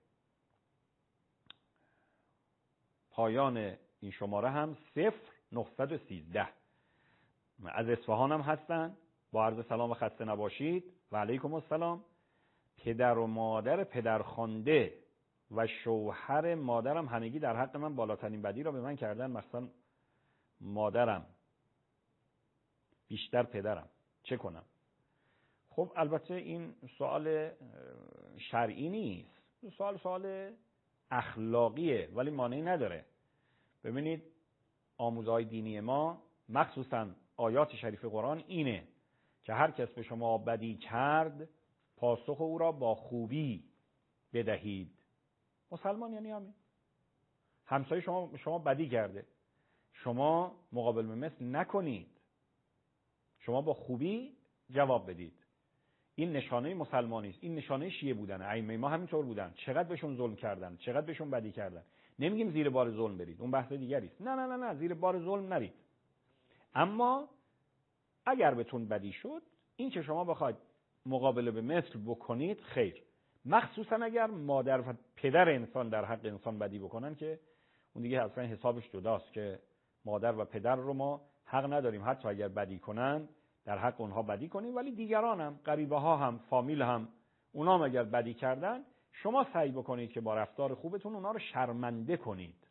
پایان این شماره هم صفر نهصد و سیزده. از اصفهان هم هستن. با عرض سلام و خسته نباشید. و علیکم السلام. پدر و مادر پدرخوانده و شوهر مادرم همگی در حق من بالاترین بدی را به من کردن، مخصوصا مادرم، بیشتر پدرم. چه کنم؟ خب البته این سوال شرعی نیست، سوال سوال اخلاقیه، ولی مانعی نداره. ببینید آموزهای دینی ما مخصوصا آیات شریف قرآن اینه که هر کس به شما بدی کرد پاسخ او را با خوبی بدهید. مسلمان یعنی همین. همسایه شما شما بدی کرده، شما مقابل به مثل نکنید، شما با خوبی جواب بدید. این نشانه مسلمانی است، این نشانه شیعه بودن. ائمه ما همینطور بودن. چقدر بهشون ظلم کردن، چقدر بهشون بدی کردن. نمیگیم زیر بار ظلم برید، اون بحث دیگری است. نه نه نه نه زیر بار ظلم نرید. اما اگر بهتون بدی شد، این که شما بخواید مقابله به مثل بکنید خیر. مخصوصا اگر مادر و پدر انسان در حق انسان بدی بکنن که اون دیگه اصلا حسابش جداست، که مادر و پدر رو ما حق نداریم حتی اگر بدی کنن در حق اونها بدی کنیم، ولی دیگران هم، غریبه ها هم، فامیل هم، اونا هم اگر بدی کردن شما سعی بکنید که با رفتار خوبتون اونا رو شرمنده کنید.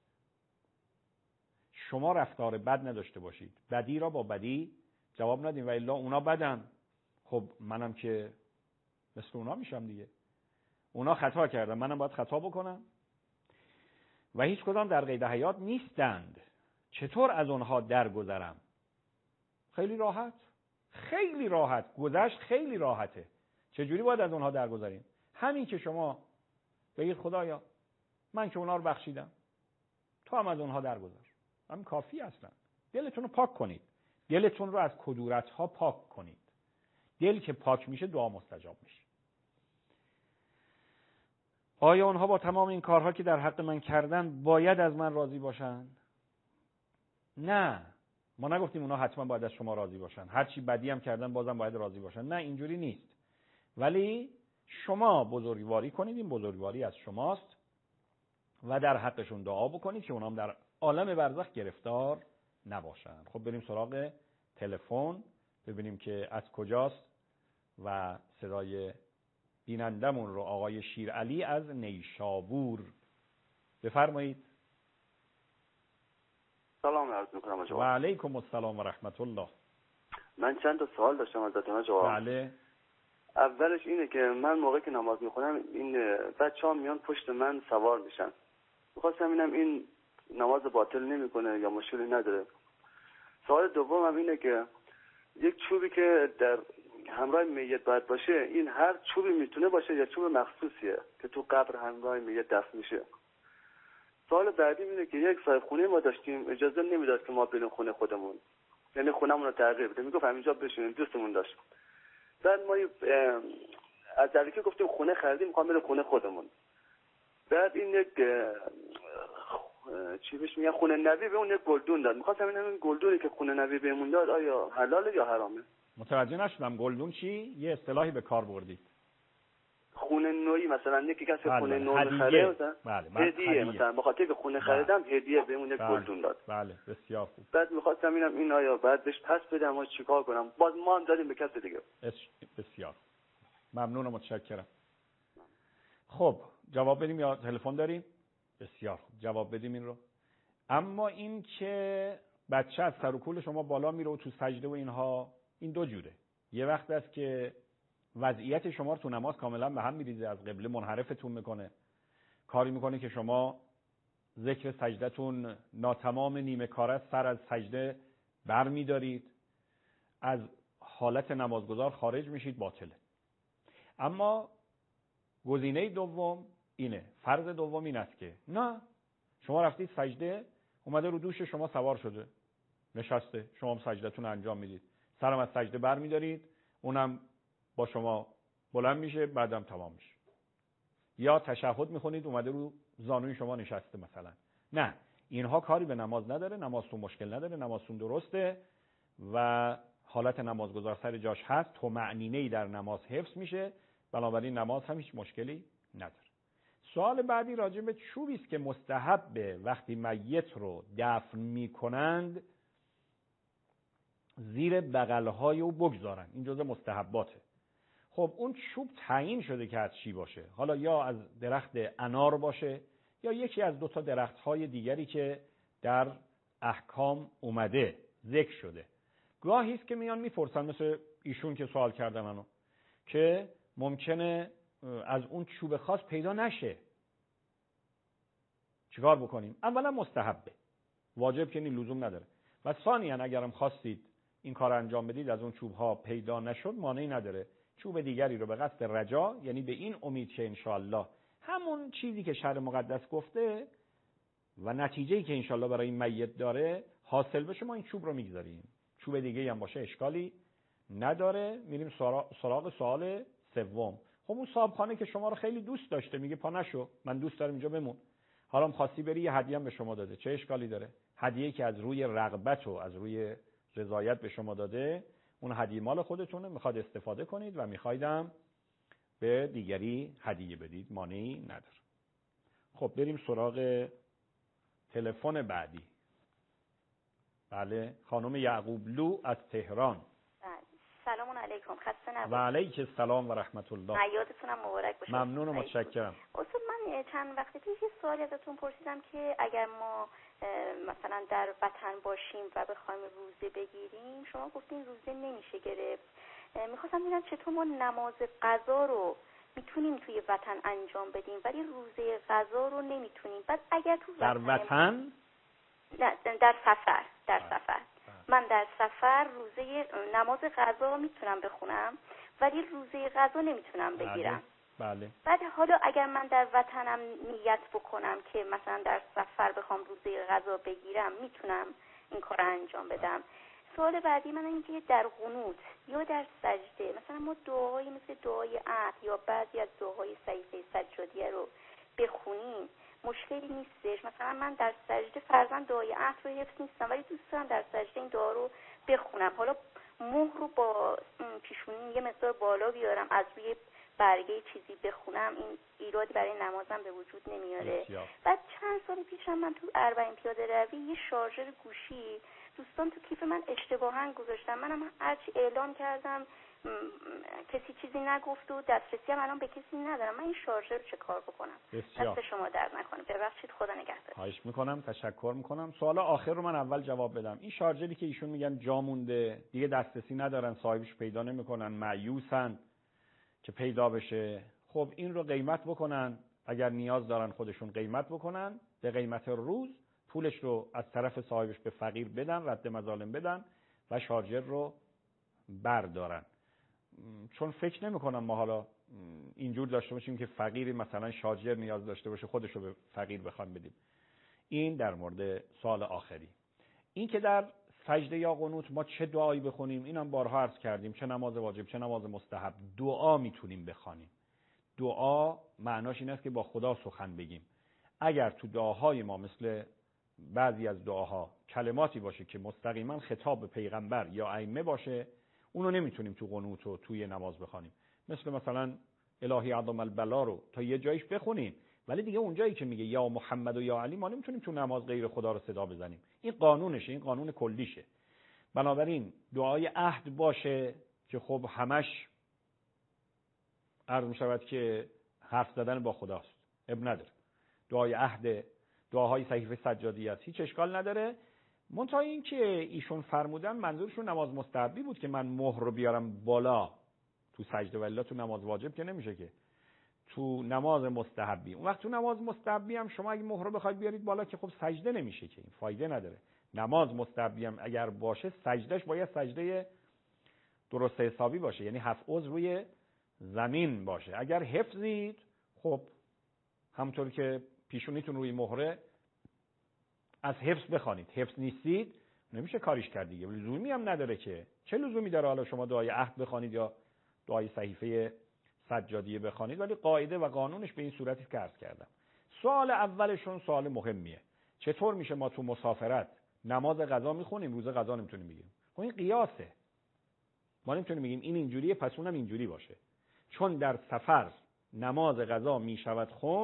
شما رفتار بد نداشته باشید، بدی را با بدی جواب ندید و الا اونا بدن. خب منم که مثل اونا میشم دیگه. اونا خطا کردن، منم باید خطا بکنم و هیچ کدام در قید حیات نیستند. چطور از اونها درگذرم؟ خیلی راحت، خیلی راحت. گذشت خیلی راحته. چجوری باید از اونها درگذریم؟ همین که شما بگید خدایا من که اونا رو بخشیدم، تو هم از اونها درگذر. همین کافی اصلا. دلتون رو پاک کنید. دلتون رو از کدورت‌ها پاک کنید. دل که پاک میشه دعا مستجاب میشه. آیا اونها با تمام این کارها که در حق من کردن باید از من راضی باشن؟ نه. ما نگفتیم اونها حتما باید از شما راضی باشن. هر چی بدی هم کردن بازم باید راضی باشن. نه، اینجوری نیست. ولی شما بزرگواری کنید، این بزرگواری از شماست و در حقشون دعا بکنید که اونها هم در عالم برزخ گرفتار نباشن. خب بریم سراغ تلفن ببینیم که از کجاست و صدای بینندمون رو آقای شیرعلی از نیشابور. بفرمایید. سلام عرض میکنم آقا. و علیکم السلام و رحمت الله. من چند تا سوال داشتم ازتون آقا. بله. اولش اینه که من موقعی که نماز میخونم این بچه‌ها میان پشت من سوار میشن. میخواستم ببینم این نماز باطل نمیکنه یا مشکلی نداره. سوال دومم اینه که یک چوبی که در همراه میت باید باشه، این هر چوبی میتونه باشه یا چوب مخصوصیه که تو قبر همراه میت دفن میشه؟ سوال بعدی اینه که یک صاحب خونه ما داشتیم، اجازه نمیداد که ما بریم خونه خودمون، یعنی خونمون رو تغییر بده، میگفت همینجا بشینیم. دوستمون داشت. بعد ما از دلیل گفتیم خونه خریدیم میخوام بریم خونه خودمون. بعد این یک چی بهش میگن خونه نوی به اون یک گلدون داد. میخواستم ببینم این گلدونی که خونه نوی بهمون داد آیا حلاله یا حرامه؟ متوجه نشدم. گلدون چی؟ یه اصطلاحی به کار بردید. خونه نوعی مثلا یکی کسی بله خونه بله. نو هدیه. خرید مثلا بله بله. هدیه, هدیه مثلا به خاطر که خونه بله. خریدم هدیه بهمون یک بله. گلدون داد. بله بسیار خوب. بعد میخواستم ببینم این آیا بعد بهش پس بدم و چیکار کنم؟ باز ما هم دادیم به کسی دیگه. بسیار ممنون و متشکرم. خب جواب بدیم یا تلفن داریم؟ بسیار خوب جواب بدیم این رو. اما این که بچه از سر و کول شما بالا میره و تو سجده و اینها، این دو جوره. یه وقت است که وضعیت شما رو تو نماز کاملا به هم میریزه، از قبله منحرفتون میکنه، کاری میکنه که شما ذکر سجدتون ناتمام نیمه کاره، سر از سجده بر میدارید، از حالت نمازگزار خارج میشید، باطله. اما گزینه دوم اینه، فرض دوم این است که نه، شما رفتید سجده، اومده رو دوش شما سوار شده، نشسته، شما هم سجدتون انجام میدید، سرم از سجده بر میدارید، اونم با شما بلند میشه، بعدم تمام میشه. یا تشهد میخونید، اومده رو زانوی شما نشسته مثلا. نه، اینها کاری به نماز نداره، نمازتون مشکل نداره، نمازتون درسته و حالت نمازگزار سر جاش هست، طمأنینه‌ای در نماز حفظ میشه، بنابراین نماز هم هیچ مشکلی نداره. سوال بعدی راجع به چوبی است که مستحبه وقتی میت رو دفن میکنند زیر بغلهای او بگذارن. این جزء مستحباته. خب اون چوب تعیین شده که از چی باشه؟ حالا یا از درخت انار باشه یا یکی از دو تا درخت‌های دیگری که در احکام اومده ذکر شده. گاهی است که میان میپرسن مثل ایشون که سوال کرده منو که ممکنه از اون چوب خاص پیدا نشه. چیکار بکنیم؟ اولا مستحبه. واجب که این لزوم نداره. و ثانیاً اگرم خواستید این کار انجام بدید از اون چوب ها پیدا نشد مانعی نداره. چوب دیگری رو به قصد رجا، یعنی به این امید که انشاءالله همون چیزی که شرع مقدس گفته و نتیجه‌ای که انشاءالله برای این میت داره حاصل بشه، ما این چوب رو میگذاریم. چوب دیگه‌ای هم باشه اشکالی نداره. میریم سراغ سوال سوم. خب اون صاحبخانه که شما رو خیلی دوست داشته میگه پا نشو، من دوست دارم اینجا بمون. حالا می‌خواستی بری یه هدیه هم به شما داده، چه اشکالی داره؟ هدیه‌ای که از روی رغبت و از روی رضایت به شما داده، اون هدیه مال خودتونه، میخواد استفاده کنید و میخوایدم به دیگری هدیه بدید، مانعی نداره. خب بریم سراغ تلفن بعدی. بله، خانم یعقوبلو از تهران. سلام علیکم، خسته نباشید. و علیک السلام و رحمت الله. عیادتونم مبارک باشه. ممنون و متشکرم. استاد من چند وقتی پیش یه سوالی ازتون پرسیدم که اگر ما مثلا در وطن باشیم و بخوایم روزه بگیریم، شما گفتین روزه نمیشه گرفت. میخواستم ببینم چطور ما نماز قضا رو میتونیم توی وطن انجام بدیم ولی روزه قضا رو نمیتونیم. بعد اگر تو در وطن نه در سفر در سفر من در سفر روزه نماز قضا میتونم بخونم ولی روزه قضا نمیتونم بگیرم. بله. بعد حالا اگر من در وطنم نیت بکنم که مثلا در سفر بخوام روزه قضا بگیرم، میتونم این کار رو انجام بدم. سوال بعدی من اینه که در قنوت یا در سجده مثلا ما دعایی مثل دعای عهد یا بعضی از دعاهای صحیفه سجادیه رو بخونیم مشکلی نیستش. مثلا من در سجده فرضاً دعای عهد رو حفظ نیستم ولی دوست دارم در سجده این دعا رو بخونم. حالا مهر رو با پیشونی یه مقدار بالا بیارم، از روی برگه چیزی بخونم، این ایرادی برای نمازم به وجود نمیاره. بعد چند سال پیشم من تو اربعین پیاده روی یه شارژر گوشی دوستان تو کیف من اشتباهاً گذاشتم. منم هرچی اعلام کردم کسی چیزی نگفت و دسترسی هم الان به کسی ندارم. من این شارژر رو چه کار بکنم؟ دست شما درد نکنه. ببخشید، خدا نگهدار. خواهش میکنم، تشکر میکنم. سوال آخر رو من اول جواب بدم. این شارژری که ایشون میگن جا مونده، دیگه دسترسی ندارن، صاحبش پیدا نمیکنن، مایوسن که پیدا بشه، خب این رو قیمت بکنن، اگر نیاز دارن خودشون قیمت بکنن، به قیمت روز پولش رو از طرف صاحبش به فقیر بدن، رد مظالم بدن و شارژر رو بردارن. چون فکر نمی کنم ما حالا اینجور داشته باشیم که فقیری مثلا شارژر نیاز داشته باشه خودش رو به فقیر بخوام بدیم. این در مورد سال آخری. این که در سجده یا قنوت ما چه دعایی بخونیم، اینم بارها عرض کردیم، چه نماز واجب چه نماز مستحب دعا میتونیم بخوانیم. دعا معناش این است که با خدا سخن بگیم. اگر تو دعاهای ما مثل بعضی از دعاها کلماتی باشه که مستقیما خطاب به پیغمبر یا ائمه باشه، اونو نمیتونیم تو قنوت و توی نماز بخوانیم. مثل مثلا الهی عظم البلا رو تا یه جایش بخونیم، ولی دیگه اونجایی که میگه یا محمد و یا علی ما نمیتونیم تو نماز غیر خدا رو صدا بزنیم. این قانونشه، این قانون کلیشه. بنابراین دعای عهد باشه که خب همش عرض میشود که حرف زدن با خداست، اب نداره. دعای عهد، دعاهای صحیفه سجادیه است، هیچ اشکال نداره. منتها این که ایشون فرمودن منظورشون نماز مستحبی بود که من مهر رو بیارم بالا تو سجده، ولی تو نماز واجب که نمیشه که. تو نماز مستحبی، اون وقت تو نماز مستحبی هم شما اگه مهر رو بخواید بیارید بالا که خب سجده نمیشه که، این فایده نداره. نماز مستحبی هم اگر باشه سجدهش باید سجده درست حسابی باشه، یعنی هفت عضو روی زمین باشه. اگر حفظید خب همونطور که پیشونیتون روی مهره از حفظ بخوانید، حفظ نیستید نمیشه کاریش کرد دیگه، لزومی هم نداره که. چه لزومی داره حالا شما دعای عهد بخوانید یا دعای صحیفه سجادیه بخوانید؟ ولی قاعده و قانونش به این صورتی که عرض کردم. سوال اولشون سوال مهمیه، چطور میشه ما تو مسافرت نماز قضا میخونیم روز قضا نمیتونیم بگیم؟ خب این قیاسه، ما نمیتونیم بگیم این اینجوریه پس اونم اینجوری باشه. چون در سفر نماز قضا میشود خوند،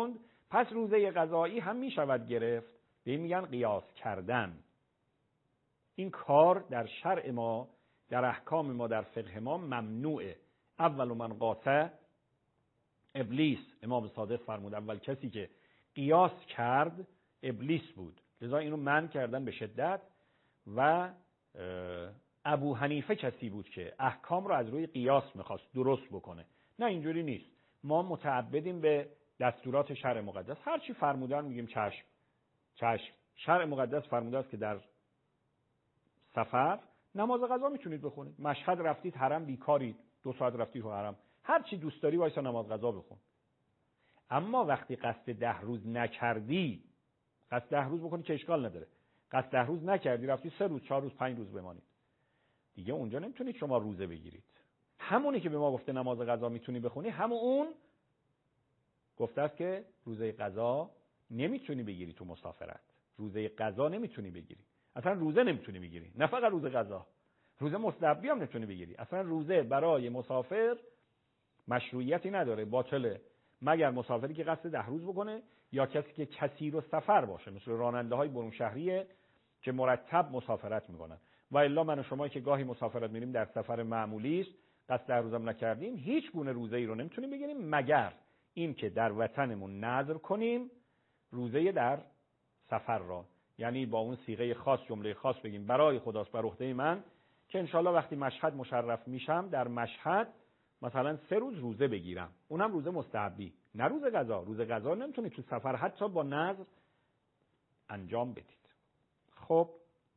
پس روزه قضایی هم می شود گرفت، به این میگن قیاس کردن. این کار در شرع ما، در احکام ما، در فقه ما ممنوعه. اول من قاطع ابلیس، امام صادق فرمود اول کسی که قیاس کرد ابلیس بود، لذا اینو منع کردن به شدت. و ابو حنیفه کسی بود که احکام رو از روی قیاس میخواست درست بکنه. نه اینجوری نیست، ما متعبدیم به دستورات شرع مقدس، هر چی فرمودن میگیم چشم چشم. شرع مقدس فرموده است که در سفر نماز قضا میتونید بخونید. مشهد رفتید حرم بیکارید، دو ساعت رفتید تو حرم، هر چی دوست داری وایسا نماز قضا بخون. اما وقتی قصد ده روز نکردی، قصد ده روز بکنی که اشکال نداره، قصد ده روز نکردی رفتی سه روز چهار روز پنج روز بمانید، دیگه اونجا نمیتونید شما روزه بگیرید. همونی که به ما گفته نماز قضا میتونی بخونی، همون اون گفته است که روزه قضا نمیتونی بگیری تو مسافرت. روزه قضا نمیتونی بگیری، اصلا روزه نمیتونی بگیری، نه فقط روزه قضا، روزه مستحبی هم نمیتونی بگیری. اصلا روزه برای مسافر مشروعیتی نداره، باطله، مگر مسافری که قصد ده روز بکنه یا کسی که کثیر و سفر باشه، مثل راننده های برون شهریه که مرتب مسافرت میکنن. و الا من و شما که گاهی مسافرت میریم در سفر معمولی است، قصد ده روزم نکردیم، هیچ گونه روزه ای رو نمیتونیم بگیریم مگر این که در وطنمون نذر کنیم روزه در سفر را، یعنی با اون صیغه خاص، جمله خاص بگیم برای خداست بر عهده من که انشالله وقتی مشهد مشرف میشم در مشهد مثلا سه روز روزه بگیرم، اونم روزه مستحبی، نه روز قضا. روز قضا نمیتونید تو سفر حتی با نذر انجام بدید. خب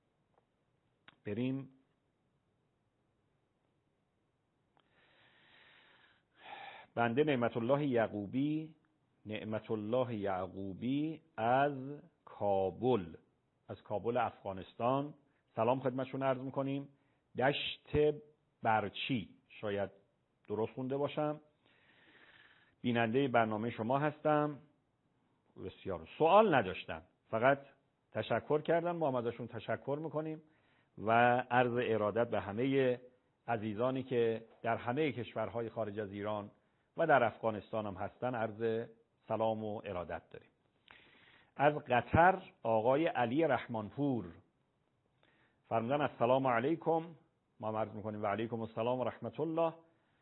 بریم بنده نعمت الله یعقوبی نعمت الله یعقوبی از کابل از کابل افغانستان سلام خدمتشون عرض میکنیم. دشت برچی، شاید درست خونده باشم، بیننده برنامه شما هستم. بسیار سوال نداشتم، فقط تشکر کردن، ما هم ازشون تشکر میکنیم و عرض ارادت به همه عزیزانی که در همه کشورهای خارج از ایران و در افغانستان هم هستن عرض سلام و ارادت داریم. از قطر آقای علی رحمانپور فرمودن السلام علیکم، ما عرض میکنیم و علیکم السلام و رحمت الله.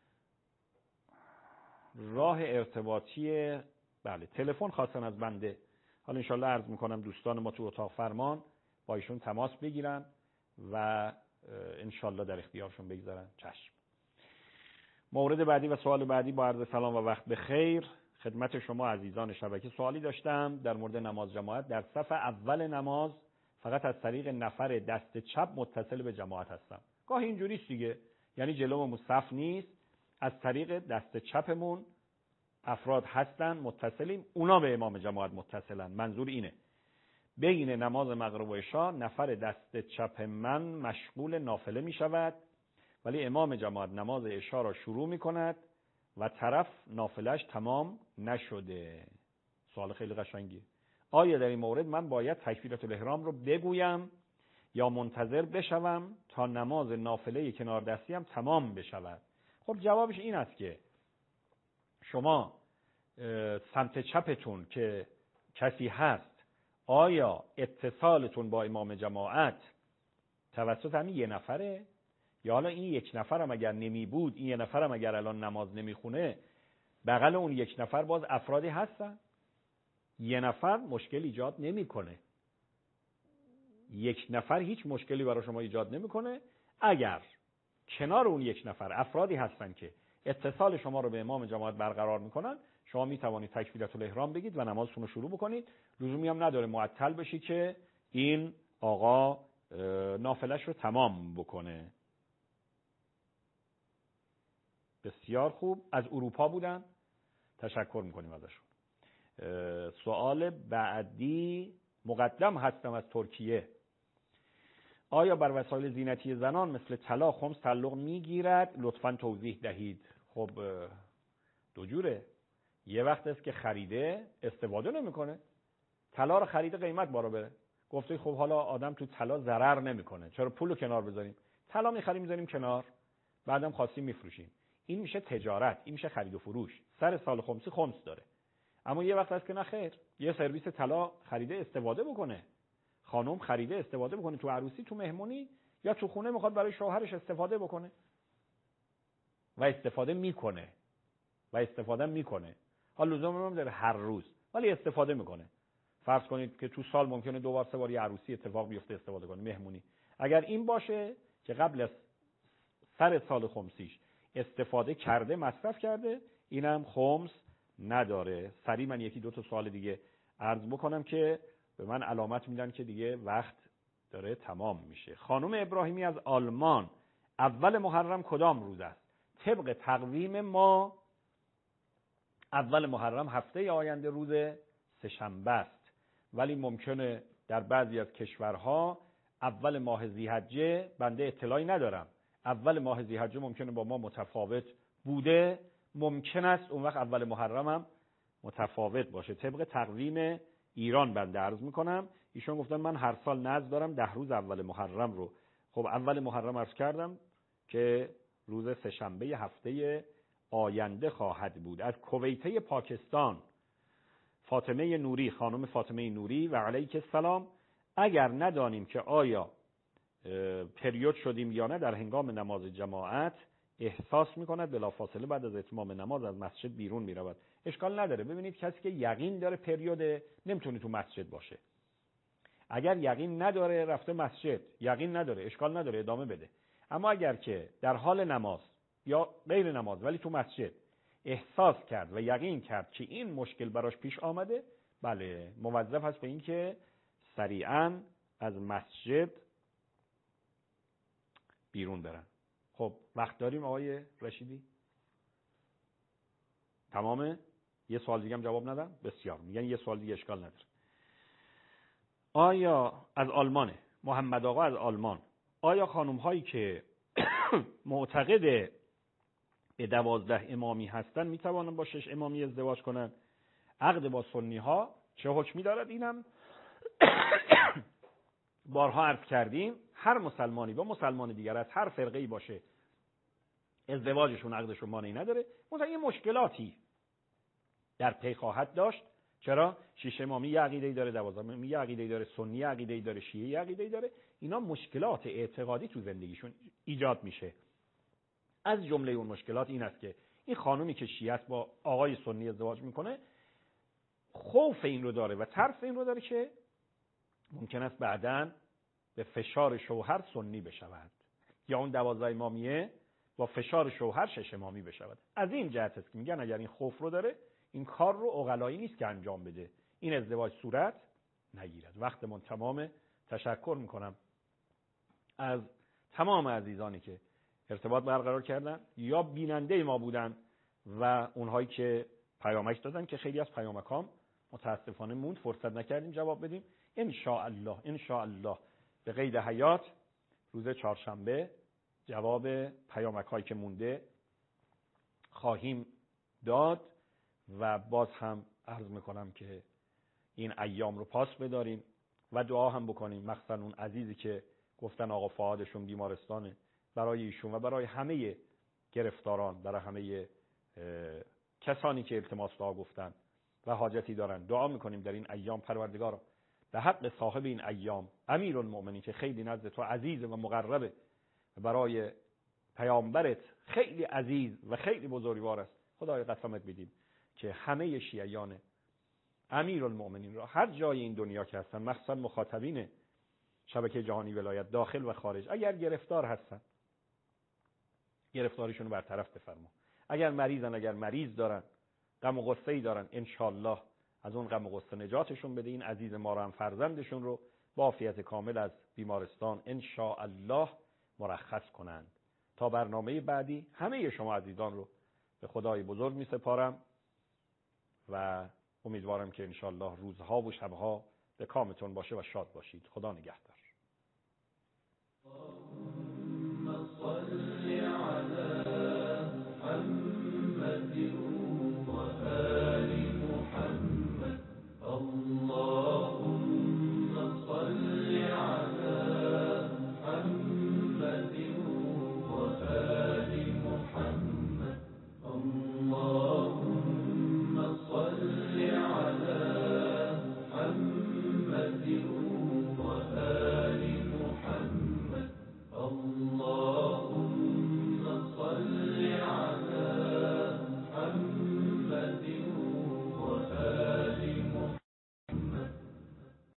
راه ارتباطی بله تلفن خواستن از بنده، حالا انشالله عرض میکنم دوستان ما تو اتاق فرمان با ایشون تماس بگیرن و انشالله در اختیارشون بگذارن. چشم. مورد بعدی و سوال بعدی با عرض سلام و وقت بخیر خدمت شما عزیزان شبکه. سوالی داشتم در مورد نماز جماعت. در صف اول نماز فقط از طریق نفر دست چپ متصل به جماعت هستم. گاهی اینجوریست دیگه، یعنی جلومون صف نیست، از طریق دست چپمون افراد هستن متصلیم، اونا به امام جماعت متصلن. منظور اینه بین نماز مغرب و عشاء نفر دست چپ من مشغول نافله می شود، ولی امام جماعت نماز عشاء را شروع می کند و طرف نافلهش تمام نشده. سوال خیلی قشنگی. آیا در این مورد من باید تکبیرة الاحرام رو بگویم یا منتظر بشوم تا نماز نافله کنار دستیم تمام بشود؟ خب جوابش این است که شما سمت چپتون که کسی هست، آیا اتصالتون با امام جماعت توسط همین یه نفره؟ یا حالا این یک نفرم اگر نمی بود، این یه نفرم اگر الان نماز نمی خونه، بغل اون یک نفر باز افرادی هستن؟ یه نفر مشکل ایجاد نمی کنه، یک نفر هیچ مشکلی برای شما ایجاد نمی کنه. اگر کنار اون یک نفر افرادی هستن که اتصال شما رو به امام جماعت برقرار میکنن، شما می توانید تکبیرة الاحرام بگید و نمازتون رو شروع بکنید. لزومی هم نداره معطل بشی که این آقا نافلش رو تمام بکنه. بسیار خوب. از اروپا بودن، تشکر میکنیم ازشون. سوال بعدی مقدم هستم از ترکیه. آیا بر وسایل زینتی زنان مثل طلا خمس تعلق میگیرد؟ لطفاً توضیح دهید. خب دو جوره، یه وقت است که خریده استفاده نمیکنه، طلا رو خریده قیمت بالا بره، گفته خب حالا آدم تو طلا ضرر نمیکنه، چرا پولو کنار بذاریم؟ طلا میخریم میذاریم کنار، بعدم خواستیم میفروشیم. این میشه تجارت، این میشه خرید و فروش. سر سال خمسی خمس داره. اما یه وقت هست که نه خیر، یه سرویس طلا خریده استفاده بکنه، خانم خریده استفاده بکنه، تو عروسی، تو مهمونی یا تو خونه میخواد برای شوهرش استفاده بکنه و استفاده میکنه و استفاده میکنه. حالا لزوم هم داره هر روز، ولی استفاده میکنه. فرض کنید که تو سال ممکنه دو بار سه بار یه عروسی اتفاق بیفته استفاده کنه، مهمونی. اگر این باشه که قبل از سر سال خمسیش استفاده کرده، مصرف کرده، اینم خمس نداره. سریع من یکی دو تا سوال دیگه عرض بکنم که به من علامت میدن که دیگه وقت داره تمام میشه. خانم ابراهیمی از آلمان، اول محرم کدام روز است؟ طبق تقویم ما اول محرم هفته آینده روز سه‌شنبه است، ولی ممکنه در بعضی از کشورها اول ماه ذی‌حجه، بنده اطلاعی ندارم، اول ماه ذی‌حجه ممکنه با ما متفاوت بوده، ممکن است اون وقت اول محرم هم متفاوت باشه. طبق تقویم ایران بنده عرض میکنم. ایشون گفتن من هر سال نذر دارم ده روز اول محرم رو. خب اول محرم عرض کردم که روز سه‌شنبه هفته آینده خواهد بود. از کویته پاکستان فاطمه نوری، خانم فاطمه نوری و علیک السلام، اگر ندانیم که آیا پریود شدیم یا نه در هنگام نماز جماعت احساس میکند بلافاصله بعد از اتمام نماز از مسجد بیرون میرود. اشکال نداره. ببینید کسی که یقین داره پریود نمیتونه تو مسجد باشه. اگر یقین نداره رفته مسجد، یقین نداره، اشکال نداره، ادامه بده. اما اگر که در حال نماز یا غیر نماز ولی تو مسجد احساس کرد و یقین کرد که این مشکل براش پیش آمده، بله موظف هست به این که سریعاً از مسجد بیرون برن. خب وقت داریم آقای رشیدی؟ تمامه؟ یه سوال دیگه هم جواب ندم؟ بسیار. میگن یه سوال دیگه اشکال نداره. آیا از آلمانه، محمد آقا از آلمان، آیا خانم هایی که معتقد به دوازده امامی هستن میتوانن با شش امامی ازدواج کنن؟ عقد با سنی ها چه حکمی دارد؟ اینم بارها عرض کردیم. هر مسلمانی با مسلمان دیگر از هر فرقه‌ای باشه ازدواجشون عقدشون مانعی نداره. مثلا یه مشکلاتی در پی خواهد داشت. چرا؟ شش امامی یه عقیده‌ای داره، دوازده امامی یه عقیده‌ای داره، سنی یه عقیده‌ای داره، شیعه یه عقیده‌ای داره. اینا مشکلات اعتقادی تو زندگیشون ایجاد میشه. از جمله اون مشکلات این است که این خانومی که شیعه است با آقای سنی ازدواج میکنه، خوف این رو داره و ترس این رو داره که ممکن است بعداً به فشار شوهر سنی بشود یا اون دوازده امامیه با فشار شوهر شش امامی بشود. از این جهت است که میگن اگر این خوف رو داره این کار رو عقلایی نیست که انجام بده، این ازدواج صورت نگیرد. وقتمون تمامه. تشکر میکنم از تمام عزیزانی که ارتباط برقرار کردن یا بیننده ما بودن و اونهایی که پیامک دادن که خیلی از پیامکام متاسفانه موند، فرصت نکردیم جواب بدیم. ان شاء الله ان شاء الله به قید حیات روز چهارشنبه جواب پیامک‌هایی که مونده خواهیم داد و باز هم عرض میکنم که این ایام رو پاس بداریم و دعا هم بکنیم، مخصوصا اون عزیزی که گفتن آقا فؤادشون بیمارستانه، برای ایشون و برای همه گرفتاران، برای همه کسانی که التماس دعا گفتن و حاجتی دارن، دعا میکنیم در این ایام پروردگارا به حق صاحب این ایام امیرالمؤمنین که خیلی نزد تو عزیز و مقربه، برای پیامبرت خیلی عزیز و خیلی بزرگوار است، خدای قسمت بدیم که همه شیعیان امیرالمؤمنین را هر جای این دنیا که هستن، مخصوصا مخاطبین شبکه جهانی ولایت داخل و خارج، اگر گرفتار هستن گرفتاریشون رو برطرف بفرما، اگر مریضن، اگر مریض دارن، غم و غصه‌ای دارن، ان شاء الله از اون غم و غصه نجاتشون بده. این عزیز ما رو هم فرزندشون رو با عافیت کامل از بیمارستان ان شاء الله مرخص کنند. تا برنامه بعدی همه شما عزیزان رو به خدای بزرگ می سپارم و امیدوارم که ان شاء الله روزها و شبها به کامتون باشه و شاد باشید. خدا نگهدار.